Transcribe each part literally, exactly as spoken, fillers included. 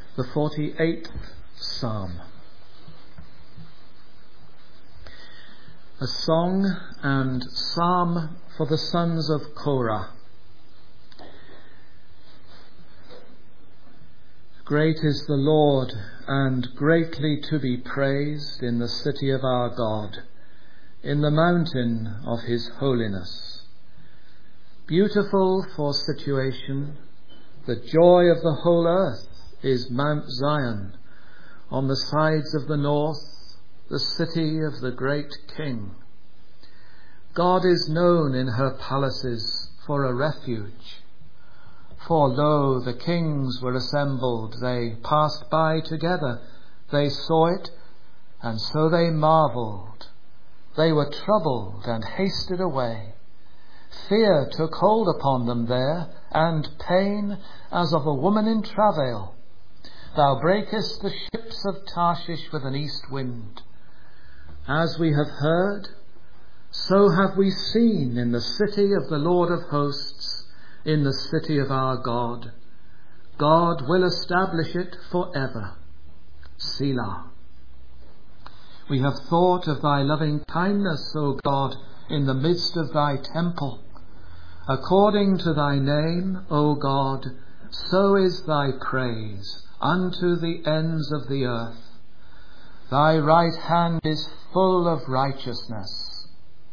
the forty-eighth Psalm. A song and psalm for the sons of Korah. Great is the Lord, and greatly to be praised in the city of our God, in the mountain of his holiness. Beautiful for situation, the joy of the whole earth is Mount Zion, on the sides of the north, the city of the great King. God is known in her palaces for a refuge. For lo, the kings were assembled, they passed by together, they saw it, and so they marvelled. They were troubled and hasted away. Fear took hold upon them there, and pain as of a woman in travail. Thou breakest the ships of Tarshish with an east wind. As we have heard, so have we seen in the city of the Lord of hosts, in the city of our God. God will establish it forever. Selah. We have thought of thy loving kindness, O God, in the midst of thy temple. According to thy name, O God, so is thy praise unto the ends of the earth. Thy right hand is full of righteousness.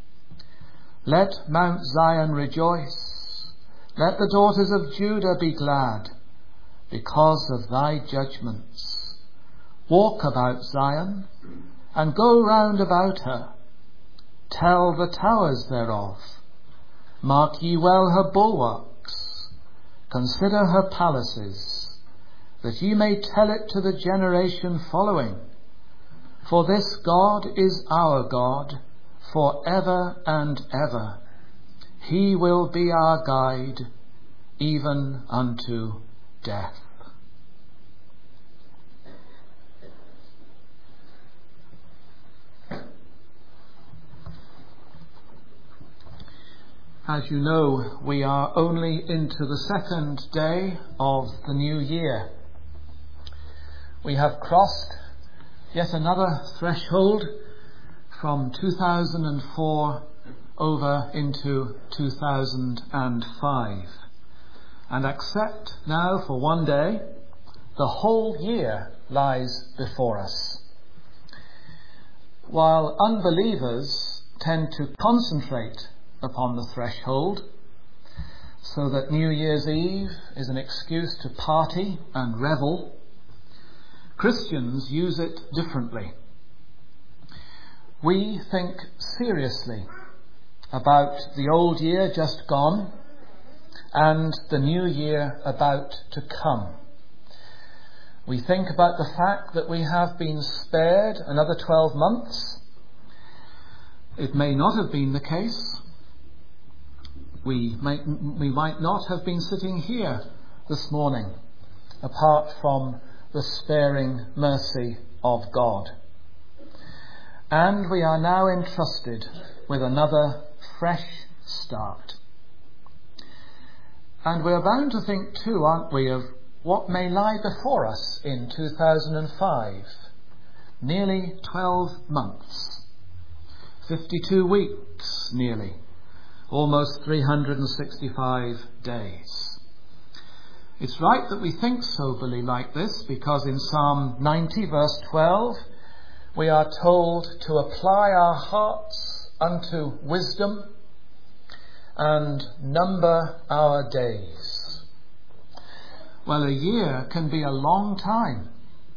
Let Mount Zion rejoice. Let the daughters of Judah be glad because of thy judgments. Walk about Zion and go round about her. Tell the towers thereof. Mark ye well her bulwarks. Consider her palaces, that ye may tell it to the generation following. For this God is our God, for ever and ever. He will be our guide, even unto death. As you know, we are only into the second day of the new year. We have crossed yet another threshold from two thousand four over into two thousand five. And except now for one day, the whole year lies before us. While unbelievers tend to concentrate upon the threshold, so that New Year's Eve is an excuse to party and revel, Christians use it differently. We think seriously about the old year just gone and the new year about to come. We think about the fact that we have been spared another twelve months. It may not have been the case. We might, we might not have been sitting here this morning apart from the sparing mercy of God. And we are now entrusted with another fresh start. And we're bound to think too, aren't we, of what may lie before us in two thousand five. Nearly twelve months. fifty-two weeks, nearly. Almost three hundred sixty-five days. It's right that we think soberly like this, because in Psalm ninety verse twelve we are told to apply our hearts unto wisdom and number our days. Well, a year can be a long time.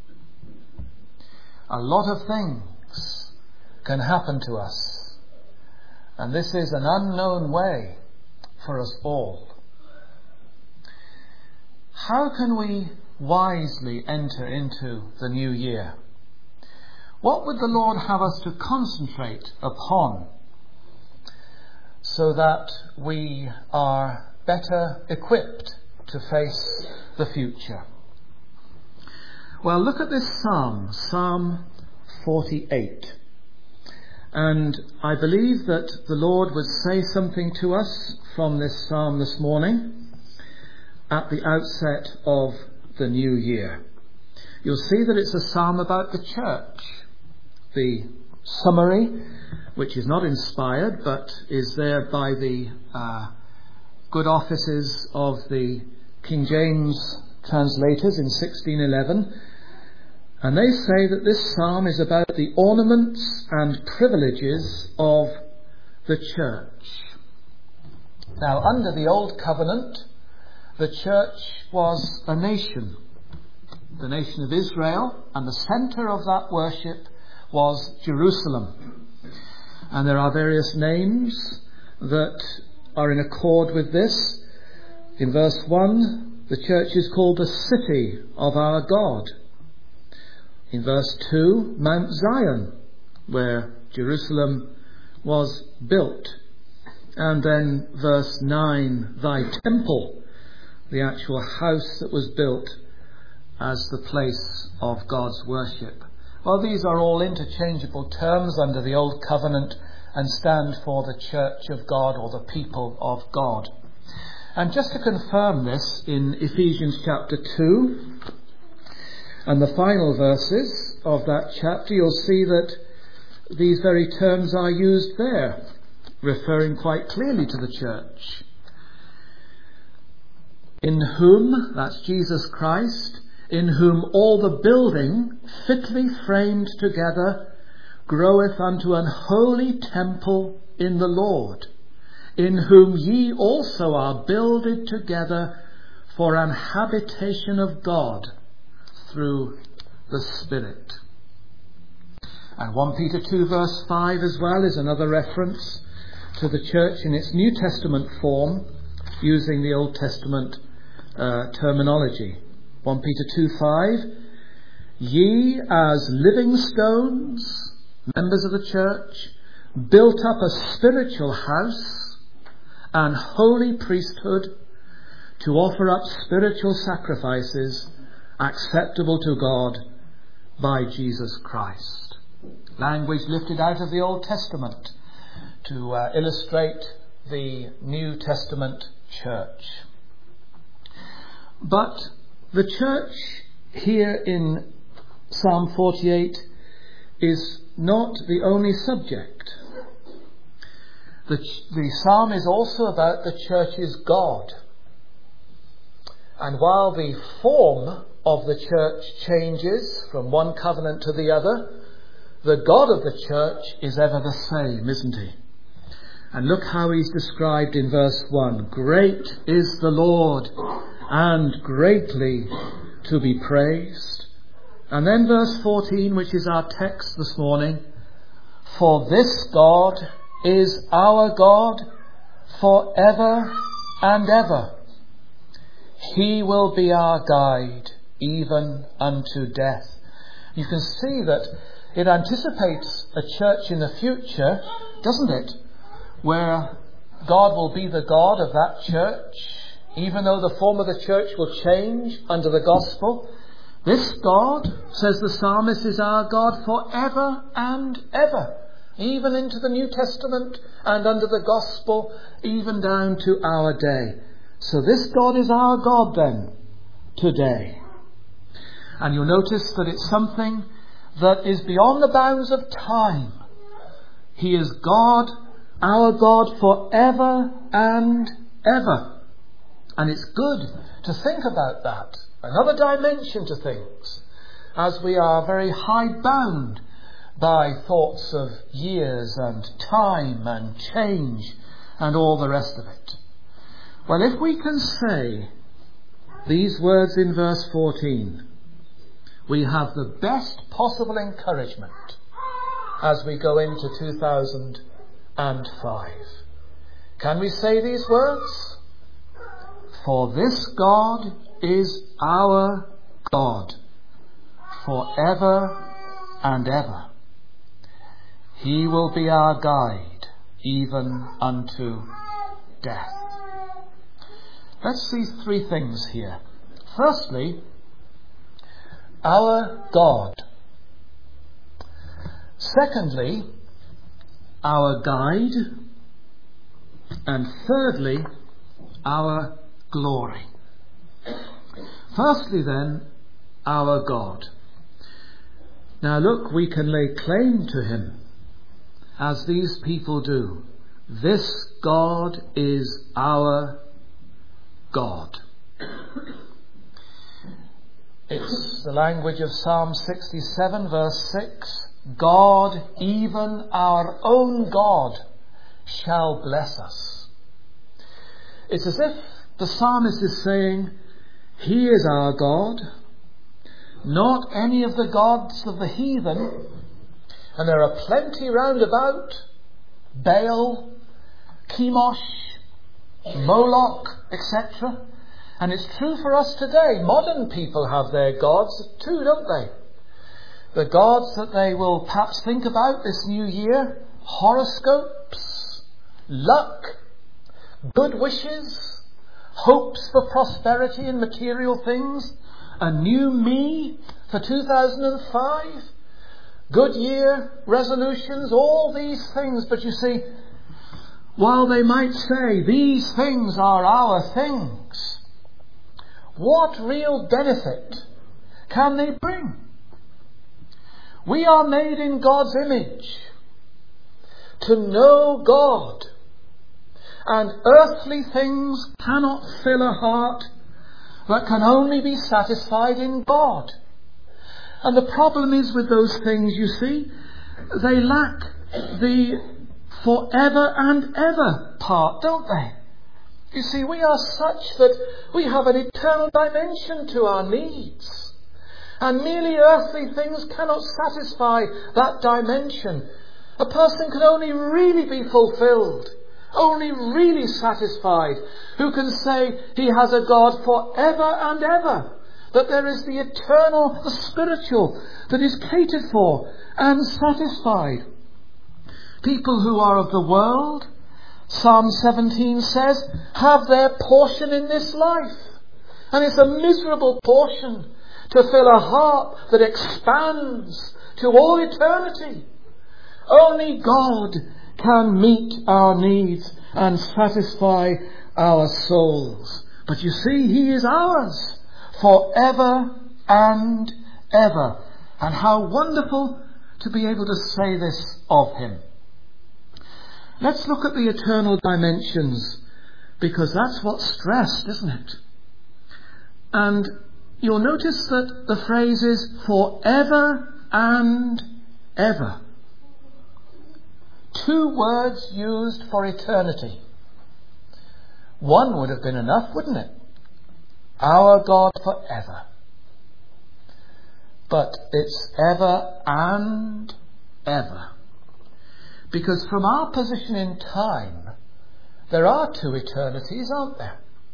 A lot of things can happen to us. And this is an unknown way for us all. How can we wisely enter into the new year? What would the Lord have us to concentrate upon so that we are better equipped to face the future? Well, look at this psalm, Psalm forty-eight. And I believe that the Lord would say something to us from this psalm this morning at the outset of the new year. you'll see that it's a psalm about the church. The summary, which is not inspired but is there by the uh, good offices of the King James translators in sixteen eleven, and they say that this psalm is about the ornaments and privileges of the church. Now, under the Old Covenant, the church was a nation, the nation of Israel, and the centre of that worship was Jerusalem. And there are various names that are in accord with this. In verse one, the church is called the city of our God. In verse two, Mount Zion, where Jerusalem was built. And then verse nine, thy temple, the actual house that was built as the place of God's worship. Well, these are all interchangeable terms under the Old Covenant and stand for the church of God or the people of God. And just to confirm this, in Ephesians chapter two and the final verses of that chapter, you'll see that these very terms are used there, referring quite clearly to the church. In whom, that's Jesus Christ, in whom all the building, fitly framed together, groweth unto an holy temple in the Lord, in whom ye also are builded together for an habitation of God through the Spirit. And First Peter two verse five as well is another reference to the church in its New Testament form, using the Old Testament uh, terminology. First Peter two five, ye as living stones, members of the church, built up a spiritual house and holy priesthood to offer up spiritual sacrifices acceptable to God by Jesus Christ. Language lifted out of the Old Testament to uh, illustrate the New Testament church. But the church here in Psalm forty-eight is not the only subject. The, the psalm is also about the church's God. And while the form of the church changes from one covenant to the other, the God of the church is ever the same, isn't he? And look how he's described in verse one. Great is the Lord, and greatly to be praised. And then verse fourteen, which is our text this morning. For this God is our God forever and ever. He will be our guide even unto death. You can see that it anticipates a church in the future, doesn't it? Where God will be the God of that church, even though the form of the church will change under the gospel. This God, says the psalmist, is our God forever and ever, even into the New Testament and under the gospel, even down to our day. So this God is our God then, today. And you'll notice that it's something that is beyond the bounds of time. He is God, our God forever and ever. And it's good to think about that. Another dimension to things, as we are very hide-bound by thoughts of years and time and change and all the rest of it. Well, if we can say these words in verse fourteen, we have the best possible encouragement as we go into two thousand five. Can we say these words? For this God is our God forever and ever. He will be our guide even unto death. Let's see three things here. Firstly, our God. Secondly, our guide. And thirdly, our glory. Firstly then, our God. Now look, we can lay claim to him, as these people do. This God is our God. It's the language of Psalm sixty-seven, verse six. God, even our own God, shall bless us. It's as if the psalmist is saying, he is our God, not any of the gods of the heathen. And there are plenty round about. Baal, Chemosh, Moloch, et cetera. And it's true for us today. Modern people have their gods too, don't they? The gods that they will perhaps think about this new year: horoscopes, luck, good wishes, hopes for prosperity in material things, a new me for two thousand five, good year resolutions, all these things. But you see, while they might say these things are our things, what real benefit can they bring? We are made in God's image to know God, and earthly things cannot fill a heart that can only be satisfied in God. And the problem is with those things, you see, they lack the forever and ever part, don't they? You see, we are such that we have an eternal dimension to our needs. And merely earthly things cannot satisfy that dimension. A person can only really be fulfilled, only really satisfied, who can say he has a God forever and ever. That there is the eternal, the spiritual, that is catered for and satisfied. People who are of the world, Psalm seventeen says, have their portion in this life. And it's a miserable portion to fill a heart that expands to all eternity. Only God can meet our needs and satisfy our souls. But you see, he is ours forever and ever. And how wonderful to be able to say this of him. Let's look at the eternal dimensions, because that's what's stressed, isn't it? And you'll notice that the phrase is forever and ever. Two words used for eternity. One would have been enough, wouldn't it? Our God forever. But it's ever and ever. Because from our position in time, there are two eternities, aren't there?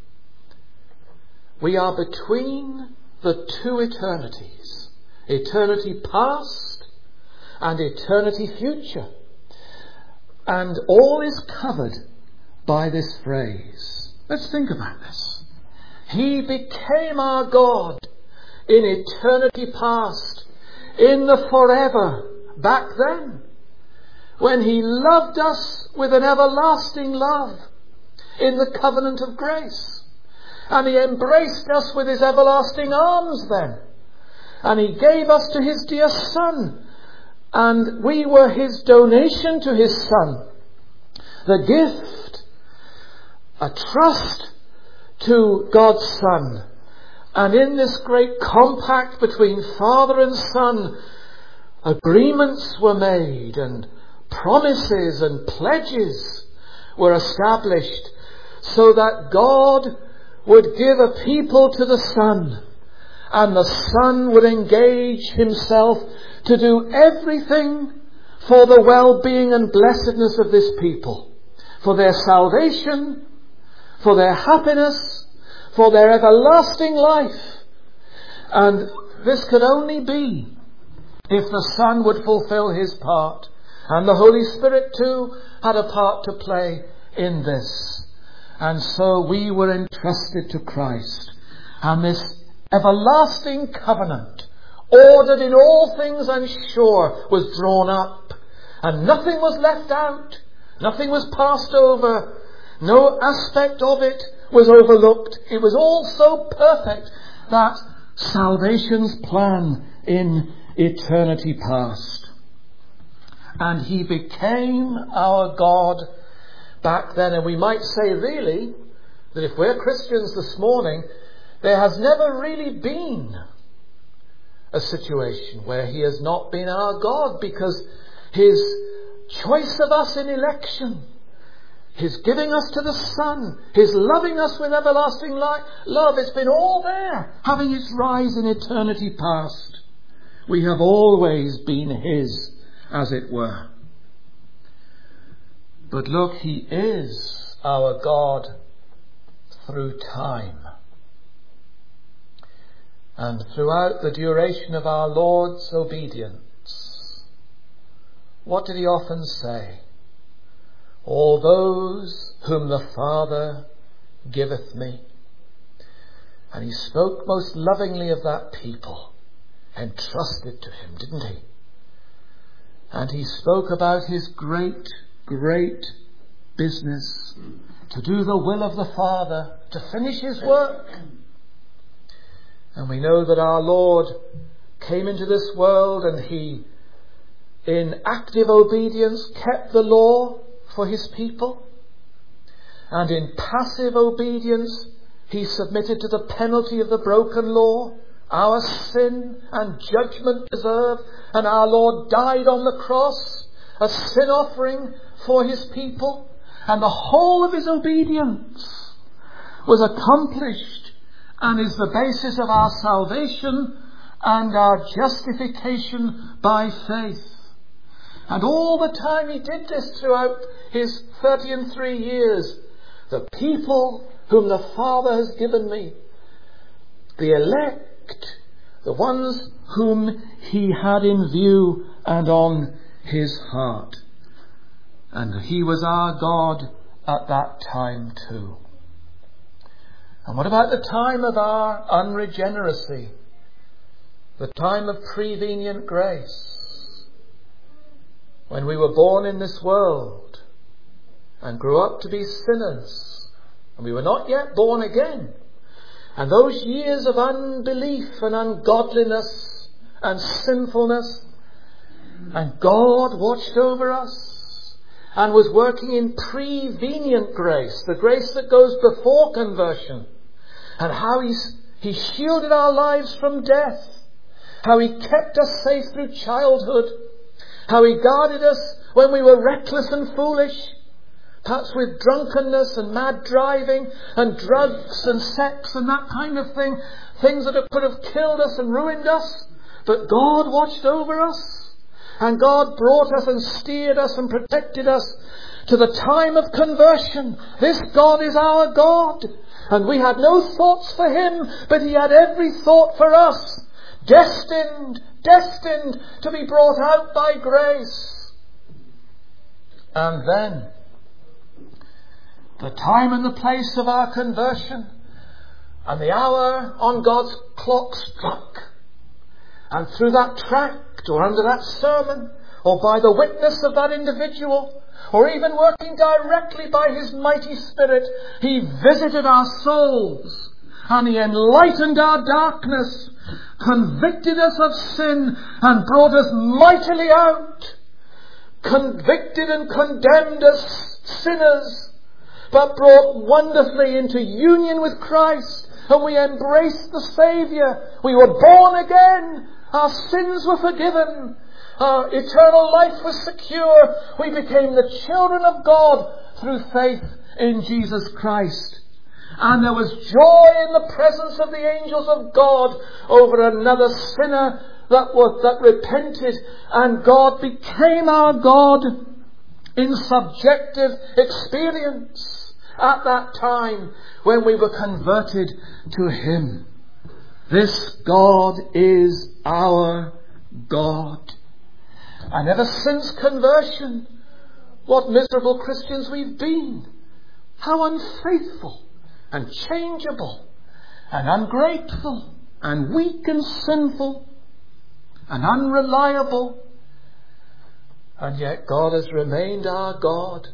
We are between the two eternities. Eternity past and eternity future. And all is covered by this phrase. Let's think about this. He became our God in eternity past, in the forever, back then, when he loved us with an everlasting love in the covenant of grace. And he embraced us with his everlasting arms then. And he gave us to his dear Son. And we were his donation to his Son. The gift, a trust to God's Son. And in this great compact between Father and Son, agreements were made and promises and pledges were established so that God would give a people to the Son, and the Son would engage himself to do everything for the well-being and blessedness of this people, for their salvation, for their happiness, for their everlasting life. And this could only be if the Son would fulfill his part. And the Holy Spirit too had a part to play in this. And so we were entrusted to Christ. And this everlasting covenant, ordered in all things and sure, was drawn up. And nothing was left out. Nothing was passed over. No aspect of it was overlooked. It was all so perfect that salvation's plan in eternity past. And he became our God back then. And we might say really that if we're Christians this morning, there has never really been a situation where he has not been our God, because his choice of us in election, his giving us to the Son, his loving us with everlasting life, love, it's been all there, having its rise in eternity past. We have always been his, as it were. But look, he is our God through time. And throughout the duration of our Lord's obedience, what did he often say? All those whom the Father giveth me. And he spoke most lovingly of that people, entrusted to him, didn't he? And he spoke about his great, great business, to do the will of the Father, to finish his work. And we know that our Lord came into this world and he, in active obedience, kept the law for his people. And in passive obedience, he submitted to the penalty of the broken law, our sin and judgment deserved. And our Lord died on the cross, a sin offering for his people. And the whole of his obedience was accomplished and is the basis of our salvation and our justification by faith. And all the time he did this throughout his thirty and three years. The people whom the Father has given me, the elect, the ones whom he had in view and on his heart. And he was our God at that time too. And what about the time of our unregeneracy? The time of prevenient grace, when we were born in this world and grew up to be sinners, and we were not yet born again. And those years of unbelief and ungodliness and sinfulness, and God watched over us and was working in prevenient grace, the grace that goes before conversion, and how he's, he shielded our lives from death, how he kept us safe through childhood, how he guarded us when we were reckless and foolish, perhaps with drunkenness and mad driving and drugs and sex and that kind of thing, things that could have killed us and ruined us. But God watched over us, and God brought us and steered us and protected us to the time of conversion. This God is our God, and we had no thoughts for him, but he had every thought for us, destined, destined to be brought out by grace. And then the time and the place of our conversion, and the hour on God's clock struck. And through that tract, or under that sermon, or by the witness of that individual, or even working directly by his mighty Spirit, he visited our souls, and he enlightened our darkness, convicted us of sin, and brought us mightily out, convicted and condemned us sinners, but brought wonderfully into union with Christ, and we embraced the Saviour. We were born again. Our sins were forgiven. Our eternal life was secure. We became the children of God through faith in Jesus Christ. And there was joy in the presence of the angels of God over another sinner that was, that repented, and God became our God in subjective experience at that time when we were converted to him. This God is our God. And ever since conversion, what miserable Christians we've been. How unfaithful and changeable and ungrateful and weak and sinful and unreliable. And yet God has remained our God.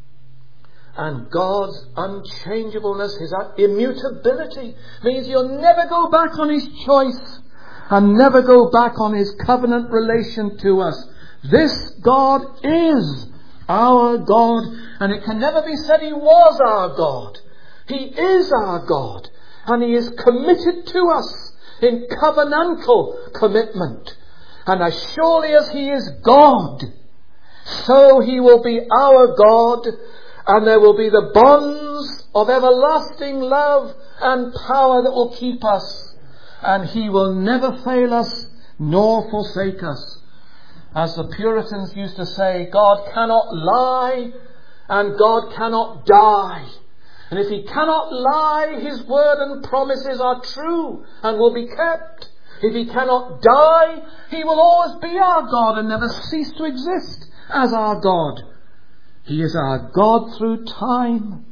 And God's unchangeableness, his immutability, means he'll never go back on his choice and never go back on his covenant relation to us. This God is our God, and it can never be said he was our God. He is our God, and he is committed to us in covenantal commitment. And as surely as he is God, so he will be our God, and there will be the bonds of everlasting love and power that will keep us, and he will never fail us nor forsake us. As the Puritans used to say, God cannot lie and God cannot die. And if he cannot lie, his word and promises are true and will be kept. If he cannot die, he will always be our God and never cease to exist as our God. He is our God through time.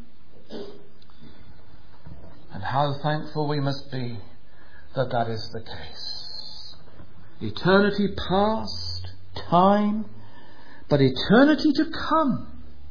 And how thankful we must be that that is the case. Eternity past, time, but eternity to come.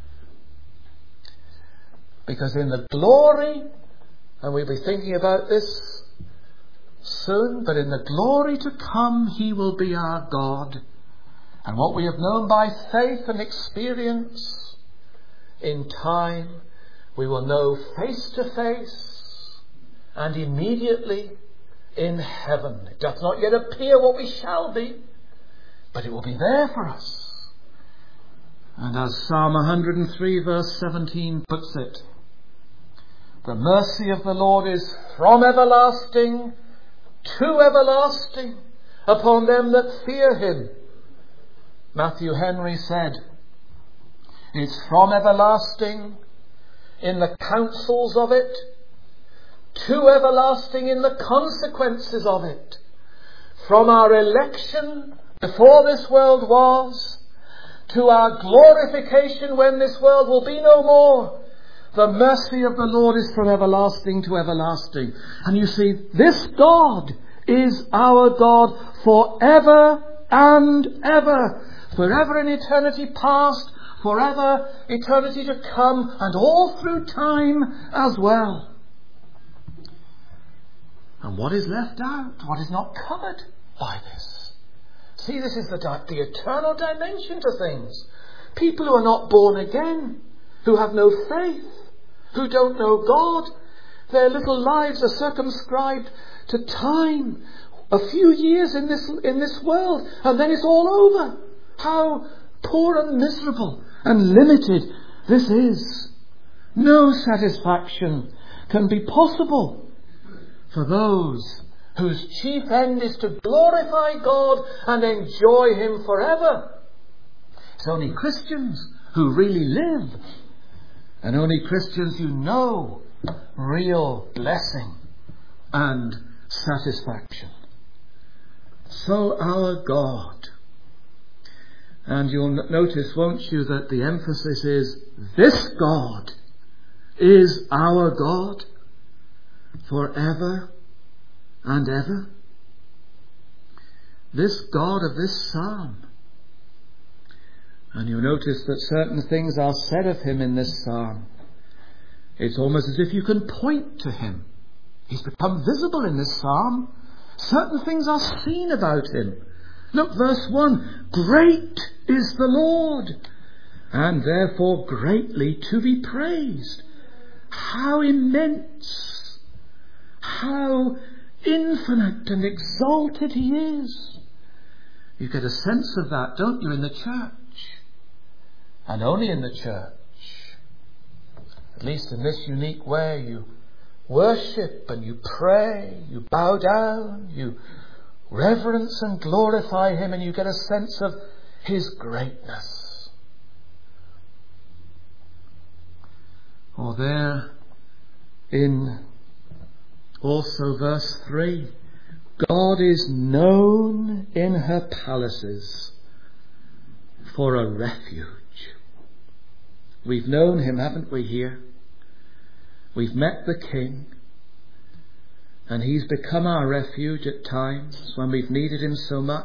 Because in the glory, and we'll be thinking about this soon, but in the glory to come, he will be our God. And what we have known by faith and experience in time, we will know face to face and immediately in heaven. It doth not yet appear what we shall be, but it will be there for us. And as Psalm one hundred three verse seventeen puts it, the mercy of the Lord is from everlasting to everlasting upon them that fear him. Matthew Henry said, it's from everlasting in the counsels of it, to everlasting in the consequences of it. From our election before this world was, to our glorification when this world will be no more, the mercy of the Lord is from everlasting to everlasting. And you see, this God is our God forever and ever. Forever in eternity past, forever eternity to come, and all through time as well. And what is left out? What is not covered by this? See, this is the, the eternal dimension to things. People who are not born again, who have no faith, who don't know God, their little lives are circumscribed to time, a few years in this in this world, and then it's all over. How poor and miserable and limited this is. No satisfaction can be possible for those whose chief end is to glorify God and enjoy him forever. It's only Christians who really live, and only Christians who know real blessing and satisfaction. So our God. And you'll notice, won't you, that the emphasis is this God is our God forever and ever. This God of this psalm. And you notice that certain things are said of him in this psalm. It's almost as if you can point to him. He's become visible in this psalm. Certain things are seen about him. Look, verse one. Great is the Lord, and therefore greatly to be praised. How immense, how infinite and exalted he is. You get a sense of that, don't you, in the church? And only in the church. At least in this unique way, you worship and you pray, you bow down, you reverence and glorify him, and you get a sense of his greatness. Or there in also verse three, God is known in her palaces for a refuge. We've known him, haven't we, here? We've met the King, and he's become our refuge at times when we've needed him so much.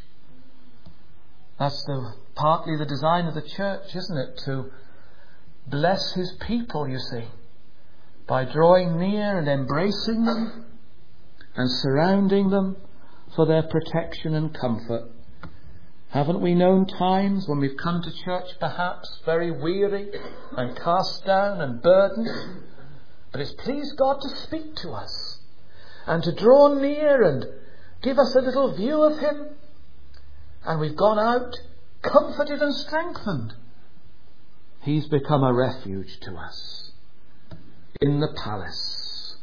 That's the partly the design of the church, isn't it? To bless his people, you see, by drawing near and embracing them and surrounding them for their protection and comfort. Haven't we known times when we've come to church perhaps very weary and cast down and burdened, but it's pleased God to speak to us and to draw near and give us a little view of him, and we've gone out comforted and strengthened. He's become a refuge to us in the palace.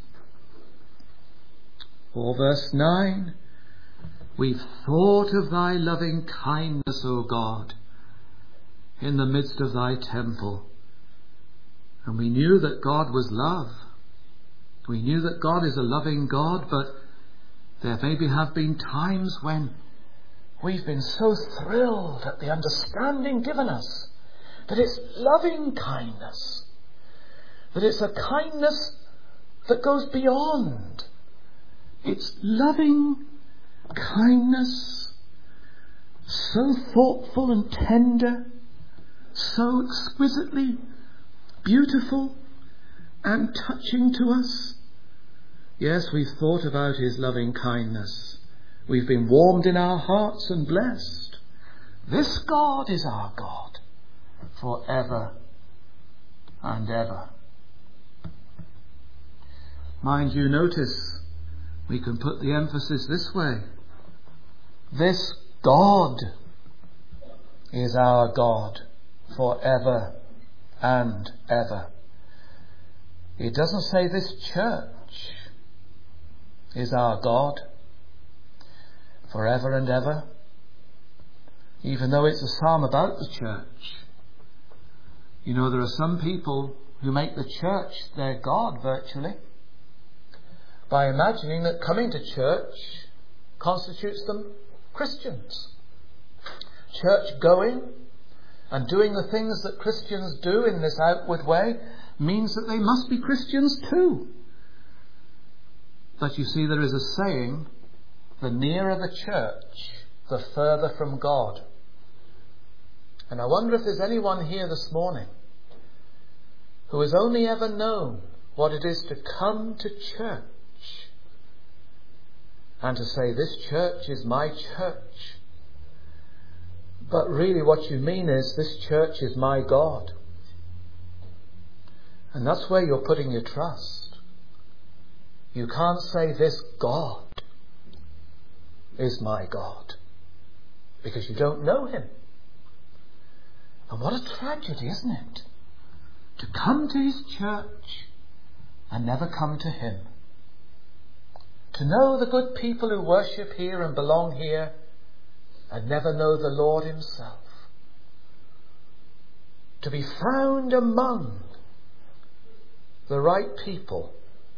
Or verse nine, we've thought of thy loving kindness, O God, in the midst of thy temple. And we knew that God was love. We knew that God is a loving God, but there maybe have been times when we've been so thrilled at the understanding given us that it's loving kindness, that it's a kindness that goes beyond. It's loving kindness, so thoughtful and tender, so exquisitely beautiful and touching to us. Yes, we've thought about his loving kindness. We've been warmed in our hearts and blessed. This God is our God forever and ever. Mind you, notice we can put the emphasis this way. This God is our God forever and ever. It doesn't say this church is our God forever and ever, even though it's a psalm about the church. You know, there are some people who make the church their God virtually by imagining that coming to church constitutes them Christians. Church going and doing the things that Christians do in this outward way means that they must be Christians too. But you see, there is a saying, the nearer the church, the further from God. And I wonder if there's anyone here this morning who has only ever known what it is to come to church and to say, this church is my church. But really what you mean is, this church is my God. And that's where you're putting your trust. You can't say, this God is my God, because you don't know him. And what a tragedy, isn't it? To come to his church and never come to him. To know the good people who worship here and belong here and never know the Lord himself. To be found among the right people,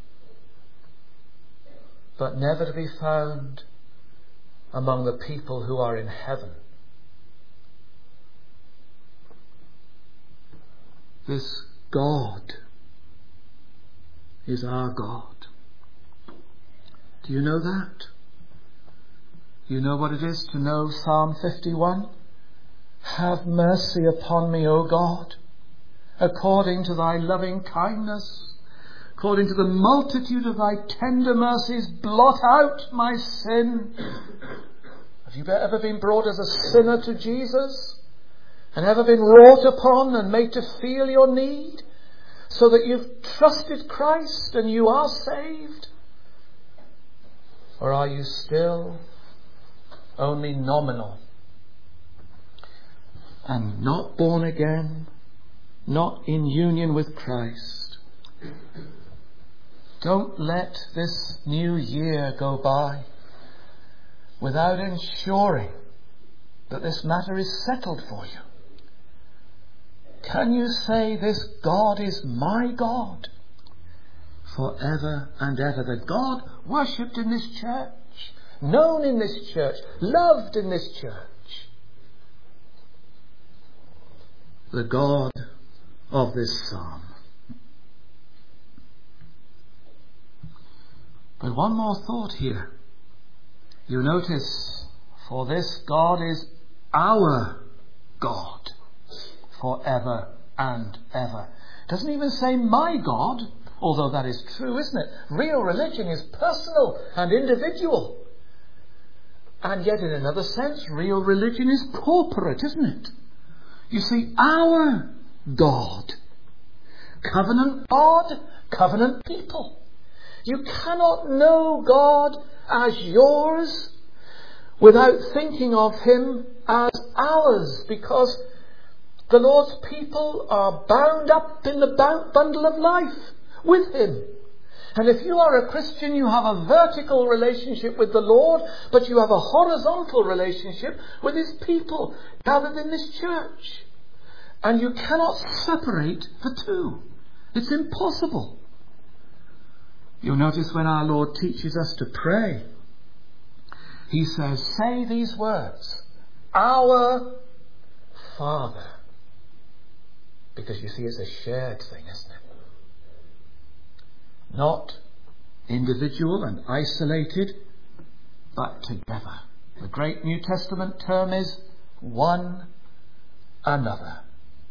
but never to be found among the people who are in heaven. This God is our God. Do you know that? You know what it is to know Psalm fifty-one? Have mercy upon me, O God, according to thy loving kindness, according to the multitude of thy tender mercies, blot out my sin. Have you ever been brought as a sinner to Jesus and ever been wrought upon and made to feel your need so that you've trusted Christ and you are saved? Or are you still only nominal and not born again, not in union with Christ? Don't let this new year go by without ensuring that this matter is settled for you. Can you say, this God is my God forever and ever? The God worshipped in this church, known in this church, loved in this church. The God of this psalm. But one more thought here. You notice, for this God is our God forever and ever. It doesn't even say my God, although that is true, isn't it? Real religion is personal and individual. And yet in another sense, real religion is corporate, isn't it? You see, our God, covenant God, covenant people. You cannot know God as yours without thinking of him as ours, because the Lord's people are bound up in the bundle of life with him. And if you are a Christian, you have a vertical relationship with the Lord, but you have a horizontal relationship with his people gathered in this church. And you cannot separate the two. It's impossible. You'll notice when our Lord teaches us to pray, he says, say these words, our Father. Because you see, it's a shared thing, isn't it? Not individual and isolated, but together. The great New Testament term is one another.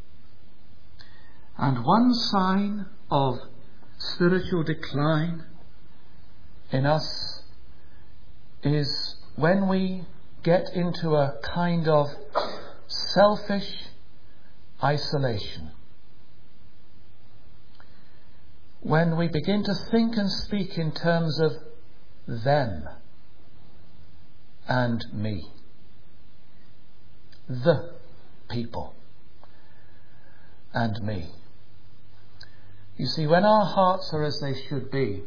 And one sign of spiritual decline in us is when we get into a kind of selfish isolation. When we begin to think and speak in terms of them and me, the people and me. You see, when our hearts are as they should be,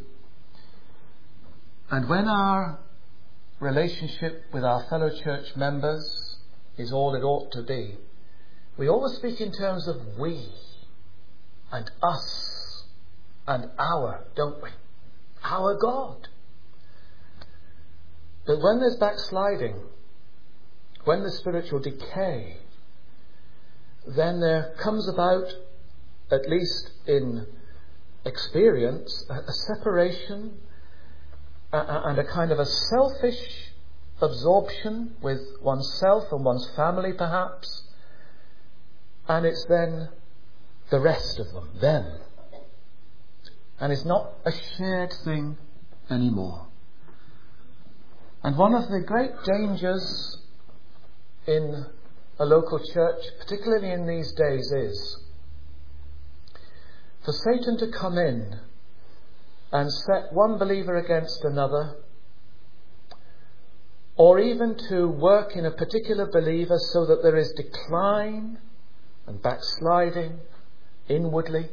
and when our relationship with our fellow church members is all it ought to be, we always speak in terms of we and us and our, don't we? Our God. But when there's backsliding, when there's spiritual decay, then there comes about, at least in experience, a, a separation a, a, and a kind of a selfish absorption with oneself and one's family perhaps. And it's then the rest of them, them. And it's not a shared thing anymore. And one of the great dangers in a local church, particularly in these days, is for Satan to come in and set one believer against another, or even to work in a particular believer so that there is decline and backsliding inwardly,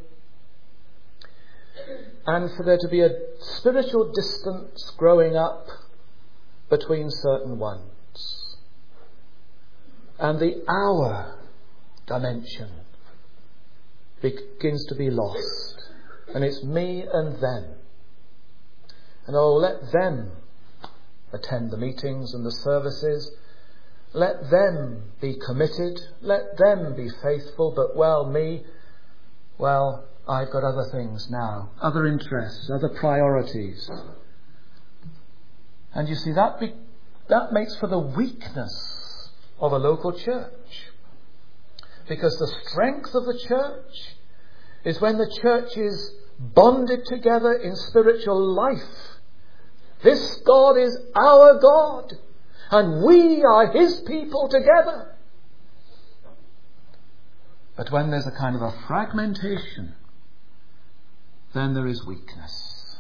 and for there to be a spiritual distance growing up between certain ones. And the our dimension begins to be lost. And it's me and them. And oh, let them attend the meetings and the services. Let them be committed. Let them be faithful. But, well, me, well, I've got other things now, other interests, other priorities. And you see, that be, that makes for the weakness of a local church. Because the strength of the church is when the church is bonded together in spiritual life. This God is our God, and we are his people together. But when there's a kind of a fragmentation, then there is weakness.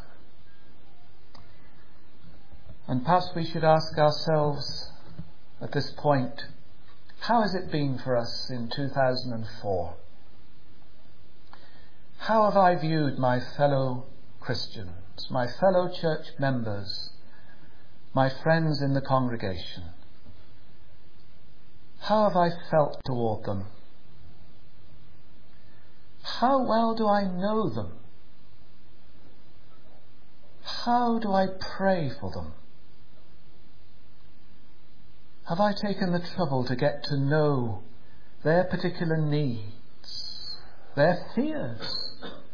And perhaps we should ask ourselves at this point, how has it been for us in two thousand four? How have I viewed my fellow Christians, my fellow church members, my friends in the congregation? How have I felt toward them? How well do I know them? How do I pray for them? Have I taken the trouble to get to know their particular needs, their fears,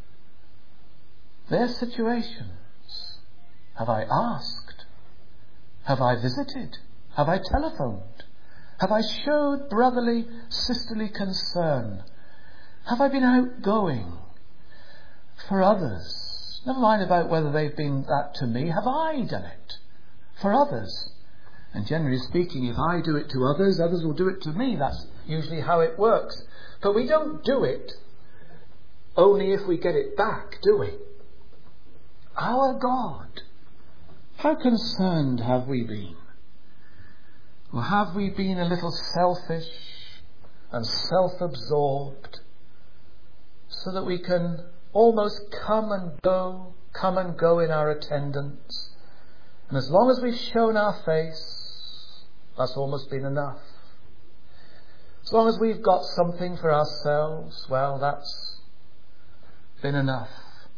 their situations? Have I asked? Have I visited? Have I telephoned? Have I showed brotherly, sisterly concern? Have I been outgoing for others? Never mind about whether they've been that to me. Have I done it for others? And generally speaking, if I do it to others, others will do it to me. That's usually how it works. But we don't do it only if we get it back, do we? Our God, how concerned have we been? Or have we been a little selfish and self-absorbed so that we can almost come and go, come and go in our attendance? And as long as we've shown our face, that's almost been enough. As long as we've got something for ourselves, well, that's been enough.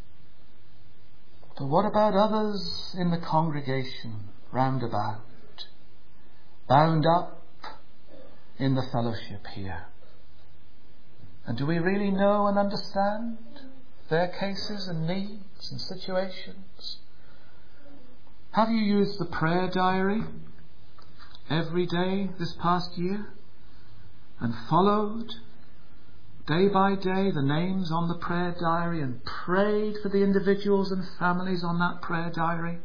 But what about others in the congregation round about, bound up in the fellowship here? And do we really know and understand their cases and needs and situations? Have you used the prayer diary every day this past year and followed day by day the names on the prayer diary and prayed for the individuals and families on that prayer diary?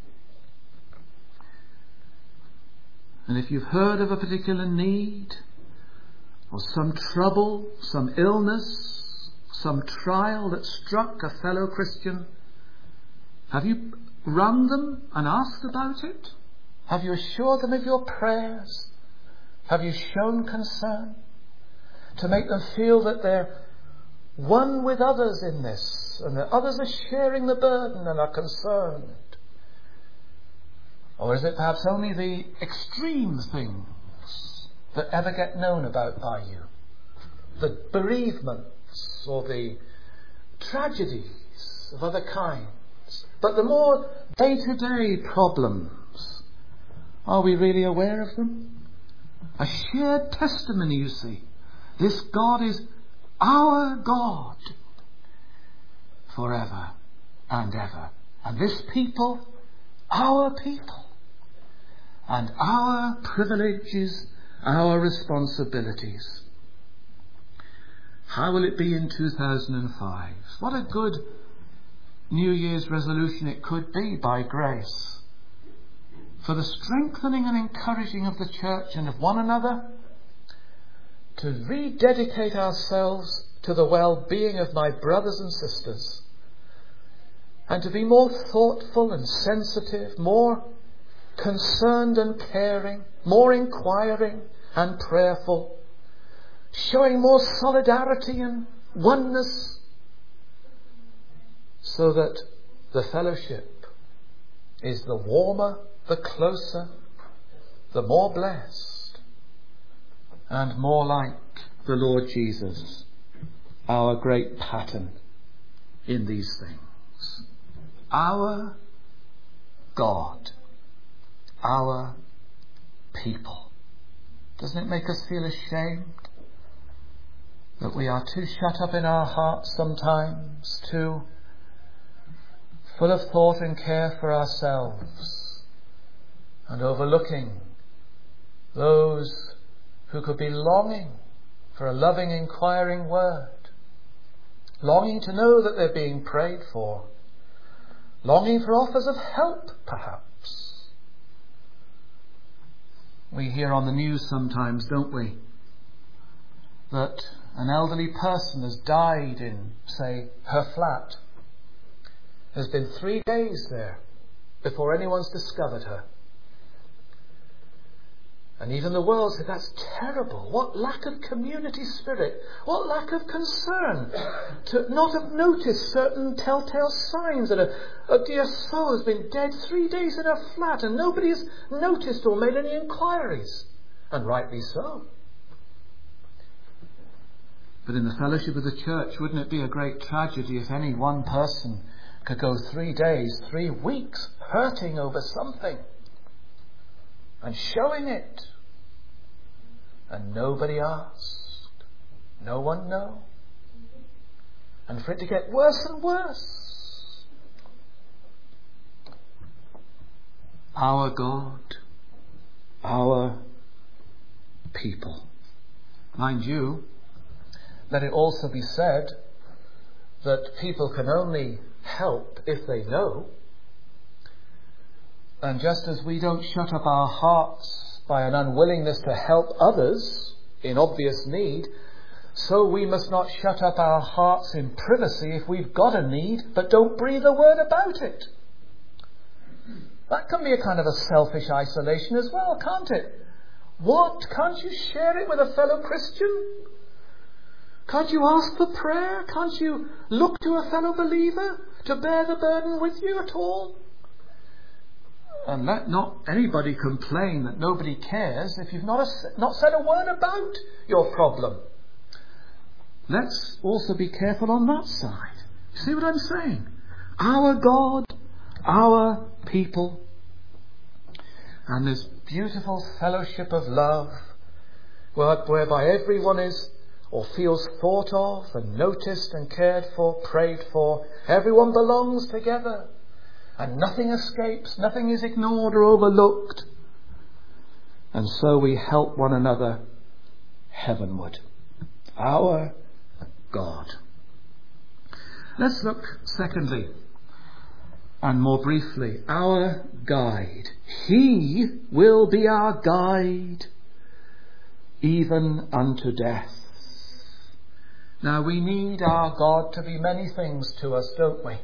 And if you've heard of a particular need or some trouble, some illness, some trial that struck a fellow Christian, have you run them and asked about it? Have you assured them of your prayers? Have you shown concern to make them feel that they're one with others in this and that others are sharing the burden and are concerned? Or is it perhaps only the extreme things that ever get known about by you? The bereavements or the tragedies of other kinds. But the more day-to-day problems, are we really aware of them? A shared testimony, you see. This God is our God forever and ever. And this people, our people. And our privileges, our responsibilities. How will it be in two thousand five? What a good New Year's resolution it could be, by grace, for the strengthening and encouraging of the church and of one another, to rededicate ourselves to the well-being of my brothers and sisters, and to be more thoughtful and sensitive, more concerned and caring, more inquiring and prayerful, showing more solidarity and oneness, so that the fellowship is the warmer, the closer, the more blessed, and more like the Lord Jesus, our great pattern in these things. Our God, our people. Doesn't it make us feel ashamed that we are too shut up in our hearts sometimes, too full of thought and care for ourselves, and overlooking those who could be longing for a loving, inquiring word, longing to know that they're being prayed for, longing for offers of help, perhaps. We hear on the news sometimes, don't we, that an elderly person has died in, say, her flat. There's been three days there before anyone's discovered her. And even the world said, that's terrible. What lack of community spirit. What lack of concern to not have noticed certain telltale signs that a, a dear soul has been dead three days in her flat and nobody has noticed or made any inquiries. And rightly so. But in the fellowship of the church, wouldn't it be a great tragedy if any one person could go three days, three weeks hurting over something and showing it, and nobody asked, no one know, and for it to get worse and worse. Our God, our people. Mind you, let it also be said that people can only help if they know. And just as we don't shut up our hearts by an unwillingness to help others in obvious need, so we must not shut up our hearts in privacy if we've got a need, but don't breathe a word about it. That can be a kind of a selfish isolation as well, can't it? What? Can't you share it with a fellow Christian? Can't you ask for prayer? Can't you look to a fellow believer to bear the burden with you at all? And let not anybody complain that nobody cares if you've not, a, not said a word about your problem. Let's also be careful on that side. See what I'm saying? Our God, our people, and this beautiful fellowship of love, whereby everyone is or feels thought of and noticed and cared for, prayed for. Everyone belongs together. And nothing escapes, nothing is ignored or overlooked. And so we help one another heavenward. Our God. Let's look secondly, and more briefly, our guide. He will be our guide, even unto death. Now we need our God to be many things to us, don't we?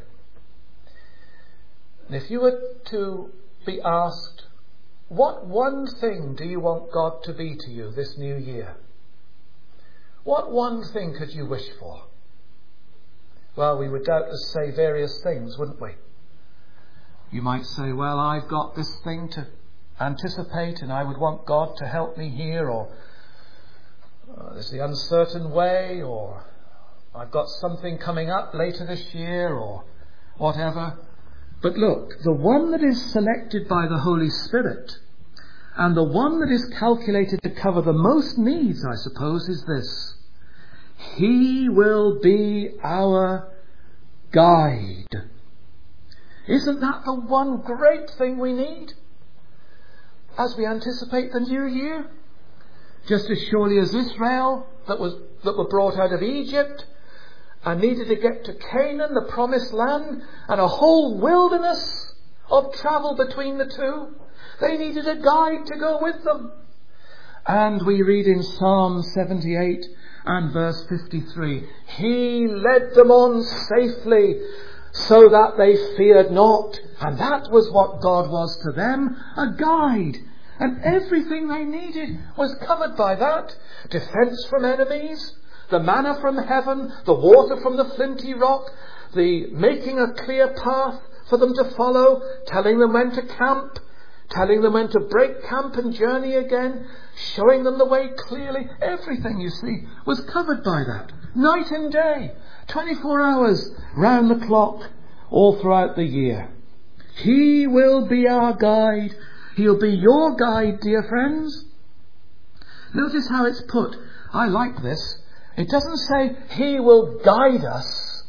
And if you were to be asked, what one thing do you want God to be to you this new year? What one thing could you wish for? Well, we would doubtless say various things, wouldn't we? You might say, well, I've got this thing to anticipate and I would want God to help me here, or uh, there's the uncertain way, or I've got something coming up later this year, or whatever. But look, the one that is selected by the Holy Spirit, and the one that is calculated to cover the most needs, I suppose, is this. He will be our guide. Isn't that the one great thing we need as we anticipate the new year? Just as surely as Israel that was that were brought out of Egypt and needed to get to Canaan, the promised land, and a whole wilderness of travel between the two. They needed a guide to go with them. And we read in Psalm seventy-eight and verse fifty-three, He led them on safely so that they feared not. And that was what God was to them, a guide. And everything they needed was covered by that. Defence from enemies, the manna from heaven, the water from the flinty rock, the making a clear path for them to follow, telling them when to camp, telling them when to break camp and journey again, showing them the way clearly. Everything, you see, was covered by that. Night and day, twenty-four hours round the clock, all throughout the year. He will be our guide. He'll be your guide, dear friends. Notice how it's put. I like this. It doesn't say He will guide us.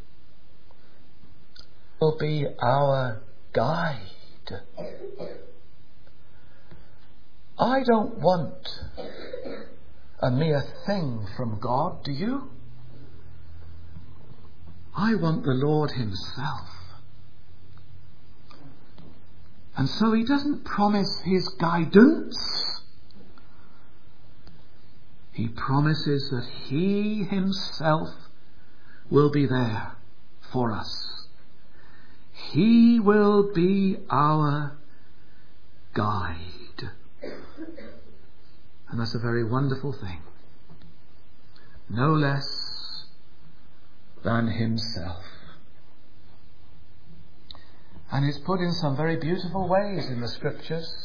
He'll be our guide. I don't want a mere thing from God, do you? I want the Lord Himself. And so He doesn't promise His guidance. He promises that He Himself will be there for us. He will be our guide. And that's a very wonderful thing. No less than Himself. And it's put in some very beautiful ways in the Scriptures.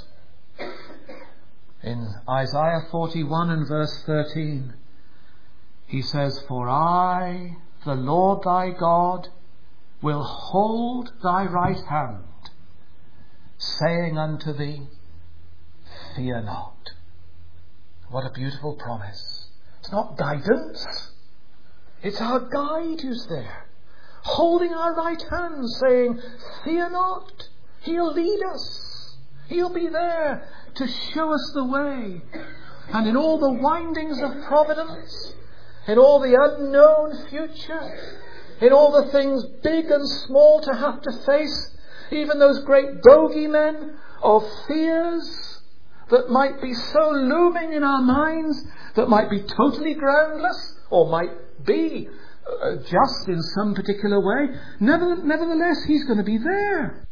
In Isaiah forty-one and verse thirteen, He says, For I, the Lord thy God, will hold thy right hand, saying unto thee, Fear not. What a beautiful promise. It's not guidance. It's our guide who's there, holding our right hand, saying, Fear not. He'll lead us. He'll be there to show us the way. And in all the windings of providence, in all the unknown future, in all the things big and small to have to face, even those great bogeymen of fears that might be so looming in our minds, that might be totally groundless, or might be uh, just in some particular way, never, nevertheless, he's going to be there.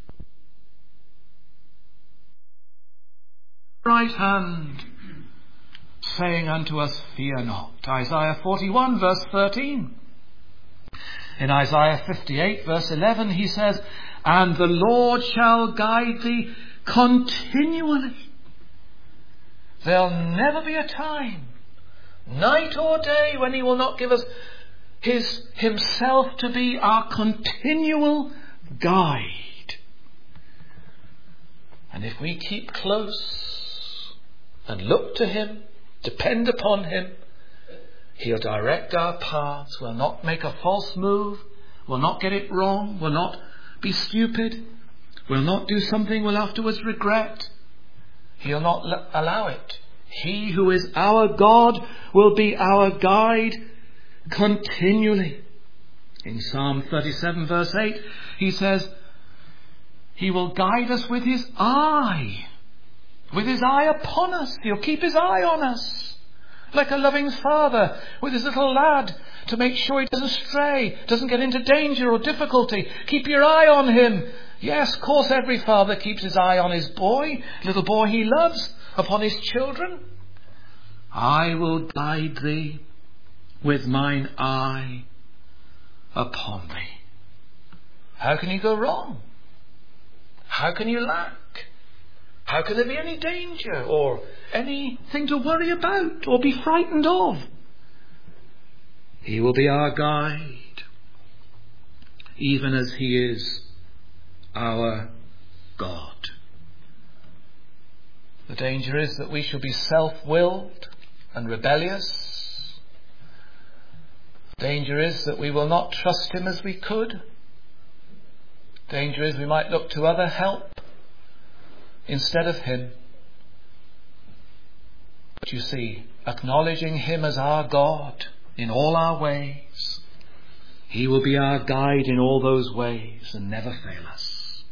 Right hand, saying unto us, fear not. Isaiah forty-one verse thirteen. In Isaiah fifty-eight verse eleven he says, and the Lord shall guide thee continually. There'll never be a time, night or day, when he will not give us his himself to be our continual guide. And if we keep close and look to him, depend upon him, he'll direct our paths. We'll not make a false move. We'll not get it wrong. We'll not be stupid. We'll not do something we'll afterwards regret. He'll not l- allow it. He who is our God will be our guide continually. In Psalm thirty-seven verse eight, he says, he will guide us with his eye. With his eye upon us. He'll keep his eye on us. Like a loving father with his little lad, to make sure he doesn't stray, doesn't get into danger or difficulty. Keep your eye on him. Yes, of course, every father keeps his eye on his boy, little boy he loves, upon his children. I will guide thee with mine eye upon thee. How can you go wrong? How can you lack? How can there be any danger or anything to worry about or be frightened of? He will be our guide, even as he is our God. The danger is that we shall be self-willed and rebellious. Danger is that we will not trust him as we could. Danger is we might look to other help instead of him. But you see, acknowledging him as our God in all our ways, he will be our guide in all those ways and never fail us.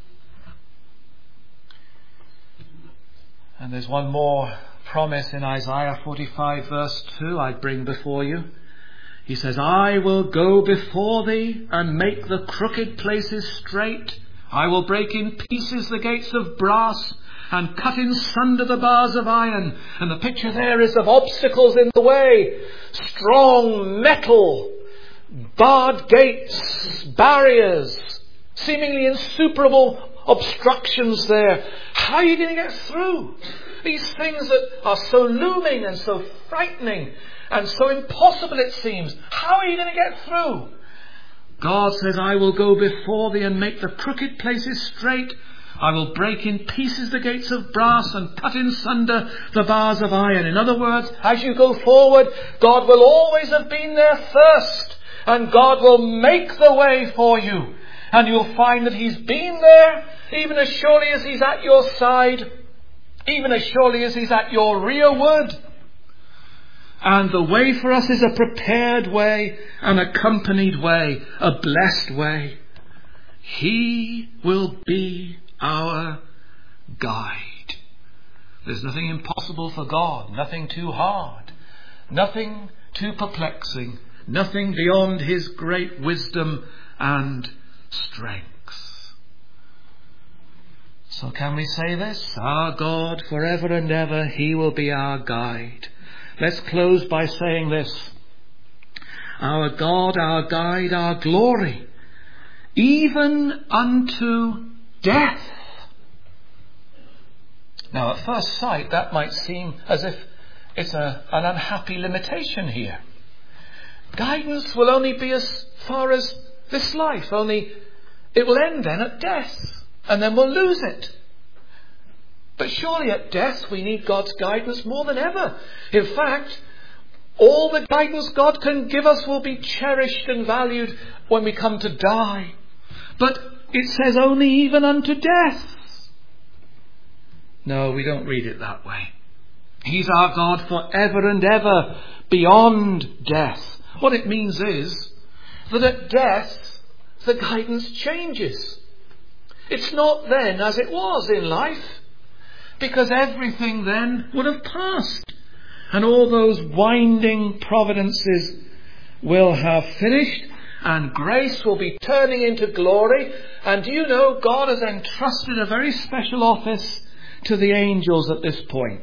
And there's one more promise in Isaiah forty-five verse two I'd bring before you. He says, I will go before thee and make the crooked places straight. I will break in pieces the gates of brass and cut in sunder the bars of iron. And the picture there is of obstacles in the way. Strong metal, barred gates, barriers, seemingly insuperable obstructions there. How are you going to get through these things that are so looming and so frightening and so impossible it seems? How are you going to get through? God says, I will go before thee and make the crooked places straight. I will break in pieces the gates of brass and cut in sunder the bars of iron. In other words, as you go forward, God will always have been there first, and God will make the way for you. And you'll find that he's been there, even as surely as he's at your side, even as surely as he's at your rearward. And the way for us is a prepared way, an accompanied way, a blessed way. He will be our guide. There's nothing impossible for God, nothing too hard, nothing too perplexing, nothing beyond his great wisdom and strength. So can we say this? Our God forever and ever, he will be our guide. Let's close by saying this. Our God, our guide, our glory, even unto death. Now, at first sight, that might seem as if it's a, an unhappy limitation here. Guidance will only be as far as this life, only it will end then at death, and then we'll lose it. But surely at death we need God's guidance more than ever. In fact, all the guidance God can give us will be cherished and valued when we come to die. But it says only even unto death. No, we don't read it that way. He's our God forever and ever, beyond death. What it means is that at death, the guidance changes. It's not then as it was in life, because everything then would have passed, and all those winding providences will have finished, and grace will be turning into glory. And do you know, God has entrusted a very special office to the angels at this point.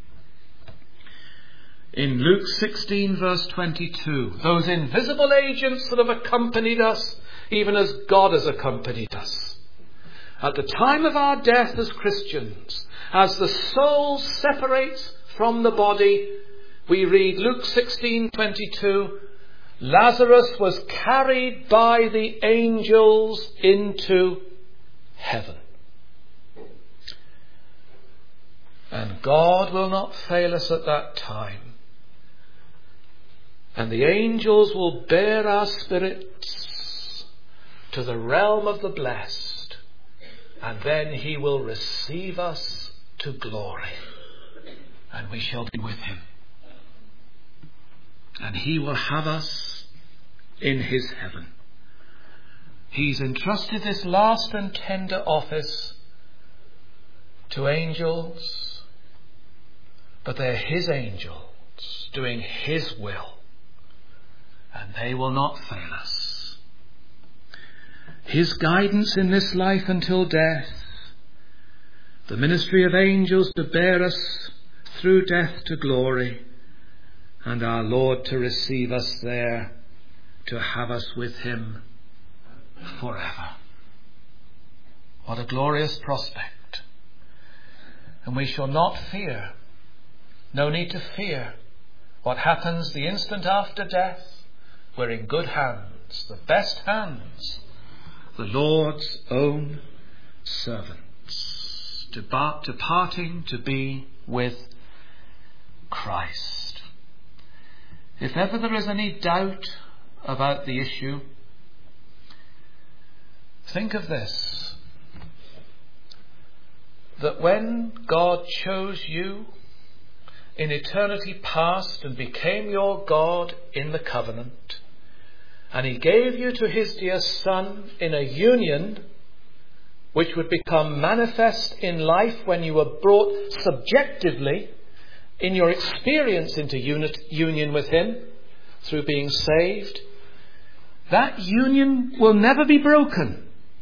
In Luke sixteen verse twenty-two, those invisible agents that have accompanied us, even as God has accompanied us. At the time of our death as Christians, as the soul separates from the body, we read Luke sixteen twenty-two, Lazarus was carried by the angels into heaven. And God will not fail us at that time. And the angels will bear our spirits to the realm of the blessed. And then he will receive us to glory. And we shall be with him. And he will have us in his heaven. He's entrusted this last and tender office to angels. But they're his angels doing his will. And they will not fail us. His guidance in this life until death, the ministry of angels to bear us through death to glory, and our Lord to receive us there, to have us with him forever. What a glorious prospect. And we shall not fear, no need to fear what happens the instant after death. We're in good hands, the best hands, the Lord's own servants, depart, departing to be with Christ. If ever there is any doubt about the issue, think of this, that when God chose you in eternity past and became your God in the covenant, and he gave you to his dear Son in a union which would become manifest in life when you were brought subjectively in your experience into unit, union with him through being saved. That union will never be broken.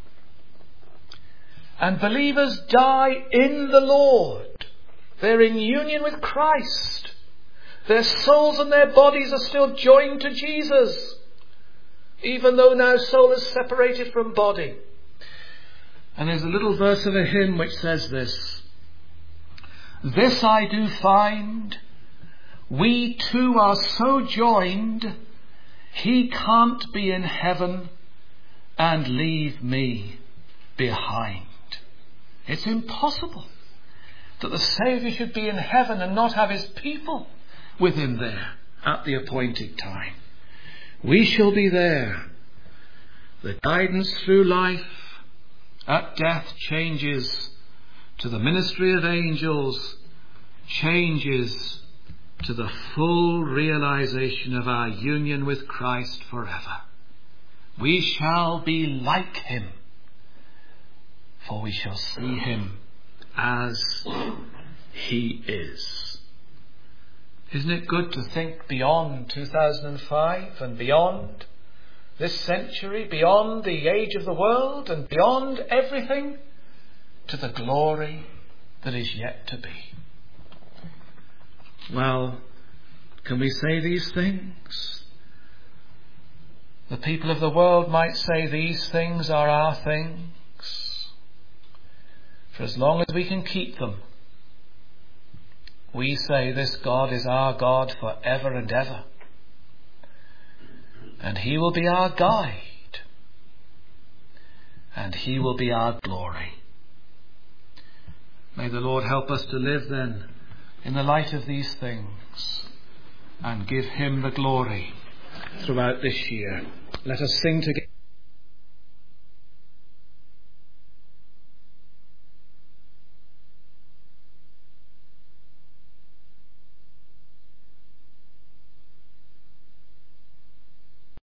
And believers die in the Lord. They're in union with Christ. Their souls and their bodies are still joined to Jesus, even though now soul is separated from body. And there's a little verse of a hymn which says this: this I do find, we two are so joined, he can't be in heaven and leave me behind. It's impossible that the Saviour should be in heaven and not have his people with him there at the appointed time. We shall be there. The guidance through life at death changes to the ministry of angels, changes to the full realization of our union with Christ forever. We shall be like him, for we shall see him as he is. Isn't it good to think beyond two thousand five and beyond this century, beyond the age of the world and beyond everything, to the glory that is yet to be? Well, can we say these things? The people of the world might say these things are our things. For as long as we can keep them, we say this God is our God for ever and ever. And he will be our guide. And he will be our glory. May the Lord help us to live then in the light of these things and give him the glory throughout this year. Let us sing together.